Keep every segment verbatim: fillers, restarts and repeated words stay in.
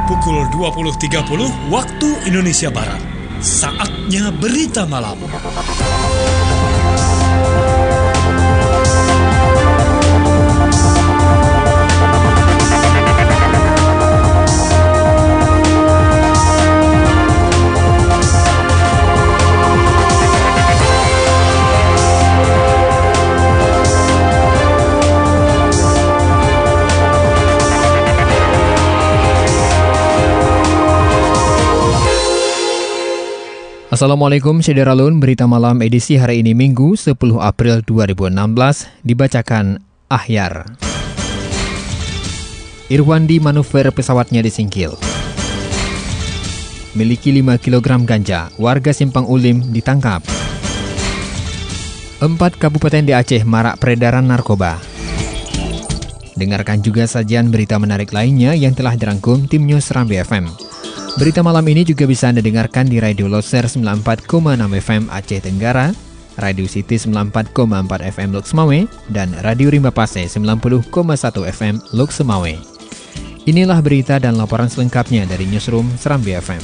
pukul dua puluh tiga puluh waktu Indonesia Barat. Saatnya Berita Malam. Assalamualaikum Syederalun, Berita Malam edisi hari ini Minggu sepuluh April dua ribu enam belas dibacakan Ahyar. Irwandi manuver pesawatnya disingkil. Miliki lima kilogram ganja, warga Simpang Ulim ditangkap. Empat kabupaten di Aceh marak peredaran narkoba. Dengarkan juga sajian berita menarik lainnya yang telah dirangkum tim News Serambi F M. Berita malam ini juga bisa Anda dengarkan di Radio Loser sembilan puluh empat koma enam F M Aceh Tenggara, Radio City sembilan puluh empat koma empat F M Lok Semawe, dan Radio Rimba Pase sembilan puluh koma satu F M Lok Semawe. Inilah berita dan laporan selengkapnya dari Newsroom Serambi F M.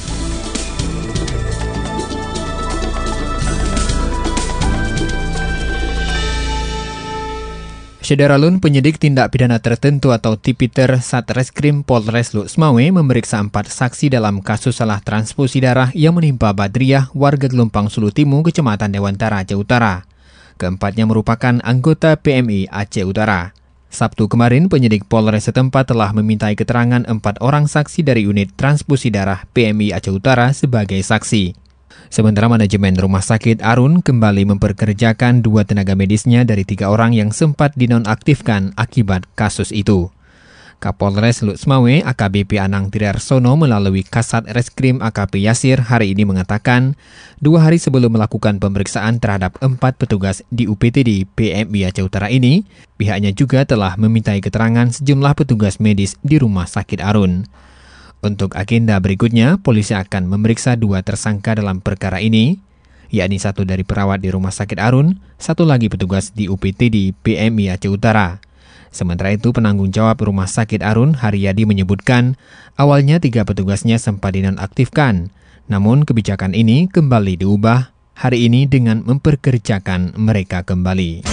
Syederalun, penyidik tindak pidana tertentu atau Tipiter Satreskrim Polres Lok Semawe memeriksa empat saksi dalam kasus salah transfusi darah yang menimpa Badriah, warga Gelompang Sulu Timu, Kecamatan Dewantara, Aceh Utara. Keempatnya merupakan anggota P M I Aceh Utara. Sabtu kemarin, penyidik Polres setempat telah memintai keterangan empat orang saksi dari unit transfusi darah P M I Aceh Utara sebagai saksi. Sementara manajemen Rumah Sakit Arun kembali memperkerjakan dua tenaga medisnya dari tiga orang yang sempat dinonaktifkan akibat kasus itu. Kapolres Lok Semawe A K B P Anang Triarsono melalui Kasat Reskrim A K P Yasir hari ini mengatakan, dua hari sebelum melakukan pemeriksaan terhadap empat petugas di U P T D P M I Aceh Utara ini, pihaknya juga telah memintai keterangan sejumlah petugas medis di Rumah Sakit Arun. Untuk agenda berikutnya, polisi akan memeriksa dua tersangka dalam perkara ini, yakni satu dari perawat di Rumah Sakit Arun, satu lagi petugas di U P T D P M I Aceh Utara. Sementara itu, penanggung jawab Rumah Sakit Arun, Haryadi, menyebutkan awalnya tiga petugasnya sempat dinonaktifkan, namun kebijakan ini kembali diubah hari ini dengan memperkerjakan mereka kembali.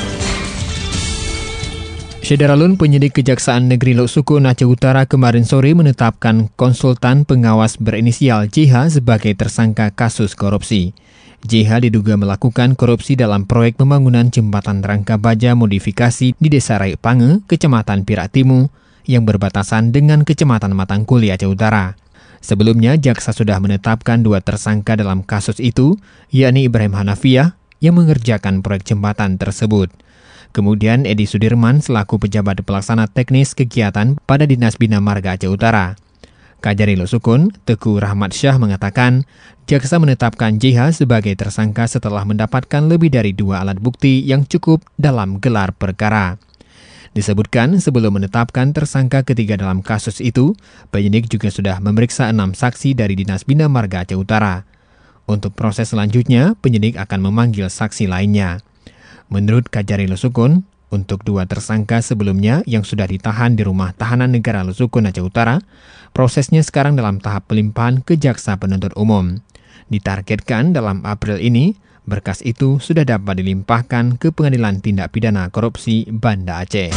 Syederalun, penyidik Kejaksaan Negeri Lok Sukun Aceh Utara kemarin sore menetapkan konsultan pengawas berinisial J H sebagai tersangka kasus korupsi. J H diduga melakukan korupsi dalam proyek pembangunan jembatan rangka baja modifikasi di Desa Raik Pange, Kecamatan Pirak Timu, yang berbatasan dengan Kecamatan Matangkuli, Aceh Utara. Sebelumnya, jaksa sudah menetapkan dua tersangka dalam kasus itu, yakni Ibrahim Hanafiah yang mengerjakan proyek jembatan tersebut. Kemudian Edi Sudirman selaku pejabat pelaksana teknis kegiatan pada Dinas Bina Marga Aceh Utara. Kajari Lok Sukun, Teguh Rahmat Syah mengatakan, jaksa menetapkan J H sebagai tersangka setelah mendapatkan lebih dari dua alat bukti yang cukup dalam gelar perkara. Disebutkan sebelum menetapkan tersangka ketiga dalam kasus itu, penyidik juga sudah memeriksa enam saksi dari Dinas Bina Marga Aceh Utara. Untuk proses selanjutnya, penyidik akan memanggil saksi lainnya. Menurut Kajari Lok Sukun, untuk dua tersangka sebelumnya yang sudah ditahan di Rumah Tahanan Negara Lok Sukun Aceh Utara, prosesnya sekarang dalam tahap pelimpahan ke Jaksa Penuntut Umum. Ditargetkan dalam April ini, berkas itu sudah dapat dilimpahkan ke Pengadilan Tindak Pidana Korupsi Banda Aceh.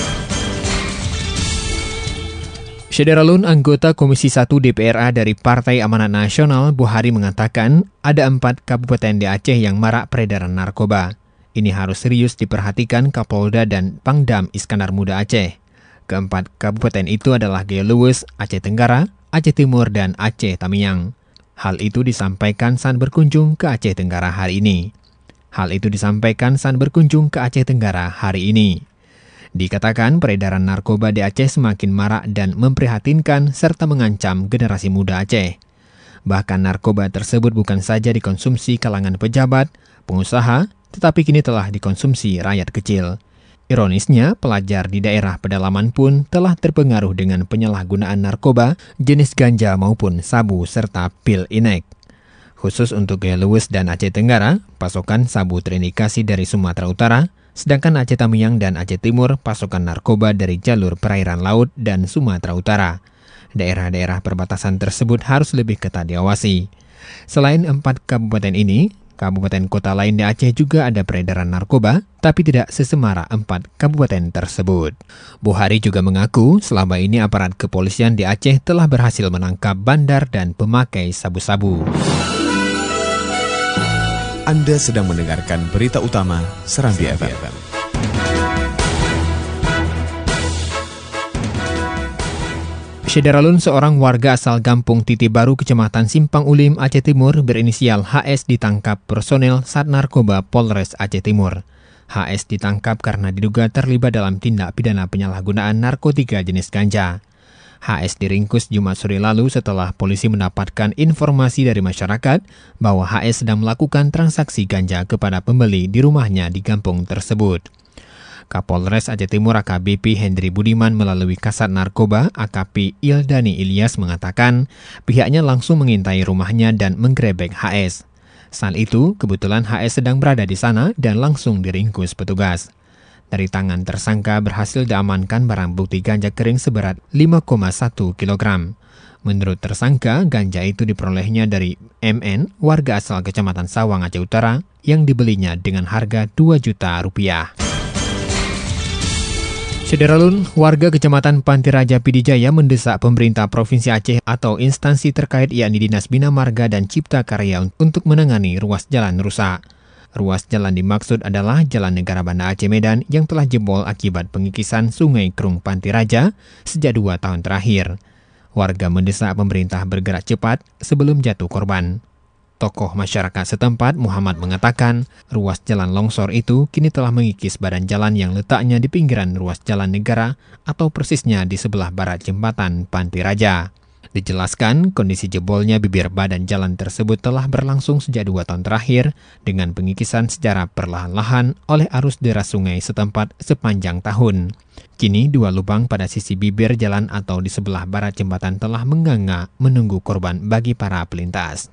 Syederalun, anggota Komisi satu D P R A dari Partai Amanat Nasional, Buhari, mengatakan ada empat kabupaten di Aceh yang marak peredaran narkoba. Ini harus serius diperhatikan Kapolda dan Pangdam Iskandar Muda Aceh. Keempat kabupaten itu adalah Gaya Luwes, Aceh Tenggara, Aceh Timur, dan Aceh Tamiang. Hal itu disampaikan saat berkunjung ke Aceh Tenggara hari ini. Hal itu disampaikan saat berkunjung ke Aceh Tenggara hari ini. Dikatakan peredaran narkoba di Aceh semakin marak dan memprihatinkan serta mengancam generasi muda Aceh. Bahkan narkoba tersebut bukan saja dikonsumsi kalangan pejabat, pengusaha, tetapi kini telah dikonsumsi rakyat kecil. Ironisnya, pelajar di daerah pedalaman pun telah terpengaruh dengan penyalahgunaan narkoba, jenis ganja maupun sabu serta pil inek. Khusus untuk Gaya Luwes dan Aceh Tenggara, pasokan sabu terindikasi dari Sumatera Utara, sedangkan Aceh Tamiang dan Aceh Timur pasokan narkoba dari jalur perairan laut dan Sumatera Utara. Daerah-daerah perbatasan tersebut harus lebih ketat diawasi. Selain empat kabupaten ini, kabupaten kota lain di Aceh juga ada peredaran narkoba, tapi tidak sesemara empat kabupaten tersebut. Buhari juga mengaku selama ini aparat kepolisian di Aceh telah berhasil menangkap bandar dan pemakai sabu-sabu. Anda sedang mendengarkan berita utama Serambi F M. Syederalun, seorang warga asal Kampung Titi Baru, Kecamatan Simpang Ulim, Aceh Timur, berinisial H S ditangkap personel Sat Narkoba Polres Aceh Timur. H S ditangkap karena diduga terlibat dalam tindak pidana penyalahgunaan narkotika jenis ganja. H S diringkus Jumat sore lalu setelah polisi mendapatkan informasi dari masyarakat bahwa H S sedang melakukan transaksi ganja kepada pembeli di rumahnya di kampung tersebut. Kapolres Aceh Timur A K B P Hendri Budiman melalui Kasat Narkoba A K P Ildani Ilyas mengatakan pihaknya langsung mengintai rumahnya dan menggerebek H S. Saat itu, kebetulan H S sedang berada di sana dan langsung diringkus petugas. Dari tangan tersangka berhasil diamankan barang bukti ganja kering seberat lima koma satu kilogram. Menurut tersangka, ganja itu diperolehnya dari M N, warga asal Kecamatan Sawang, Aceh Utara, yang dibelinya dengan harga dua juta rupiah. Syederalun, warga Kecamatan Panti Raja Pidijaya mendesak pemerintah Provinsi Aceh atau instansi terkait yakni Dinas Bina Marga dan Cipta Karya untuk menangani ruas jalan rusak. Ruas jalan dimaksud adalah Jalan Negara Banda Aceh Medan yang telah jebol akibat pengikisan Sungai Krung Panti Raja sejak dua tahun terakhir. Warga mendesak pemerintah bergerak cepat sebelum jatuh korban. Tokoh masyarakat setempat Muhammad mengatakan ruas jalan longsor itu kini telah mengikis badan jalan yang letaknya di pinggiran ruas jalan negara atau persisnya di sebelah barat jembatan Panti Raja. Dijelaskan kondisi jebolnya bibir badan jalan tersebut telah berlangsung sejak dua tahun terakhir dengan pengikisan secara perlahan-lahan oleh arus deras sungai setempat sepanjang tahun. Kini dua lubang pada sisi bibir jalan atau di sebelah barat jembatan telah menganga menunggu korban bagi para pelintas.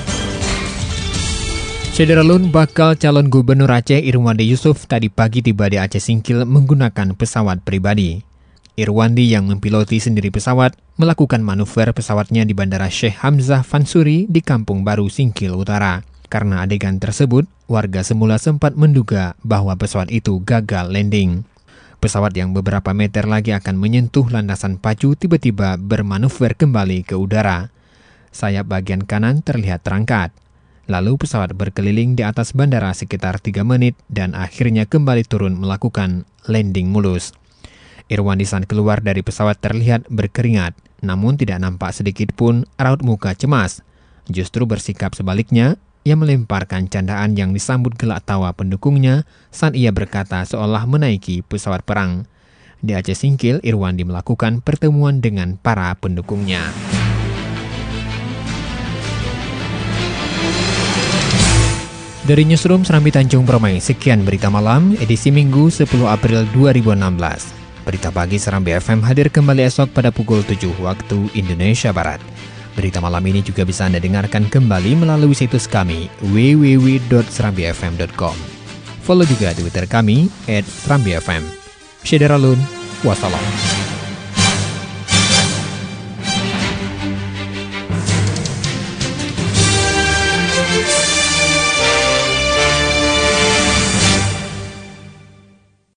Syederalun, bakal calon gubernur Aceh Irwandi Yusuf tadi pagi tiba di Aceh Singkil menggunakan pesawat pribadi. Irwandi yang mempiloti sendiri pesawat melakukan manuver pesawatnya di Bandara Syekh Hamzah Fansuri di Kampung Baru Singkil Utara. Karena adegan tersebut, warga semula sempat menduga bahwa pesawat itu gagal landing. Pesawat yang beberapa meter lagi akan menyentuh landasan pacu tiba-tiba bermanuver kembali ke udara. Sayap bagian kanan terlihat terangkat. Lalu pesawat berkeliling di atas bandara sekitar tiga menit dan akhirnya kembali turun melakukan landing mulus. Irwandi saat keluar dari pesawat terlihat berkeringat, namun tidak nampak sedikit pun raut muka cemas. Justru bersikap sebaliknya, ia melemparkan candaan yang disambut gelak tawa pendukungnya saat ia berkata seolah menaiki pesawat perang. Di Aceh Singkil, Irwandi melakukan pertemuan dengan para pendukungnya. Dari Newsroom Serambi Tanjung Permai, sekian berita malam edisi Minggu sepuluh April dua ribu enam belas. Berita pagi Serambi F M hadir kembali esok pada pukul tujuh waktu Indonesia Barat. Berita malam ini juga bisa Anda dengarkan kembali melalui situs kami w w w dot serambi f m dot com. Follow juga Twitter kami at serambi f m. Syederalun, wassalam.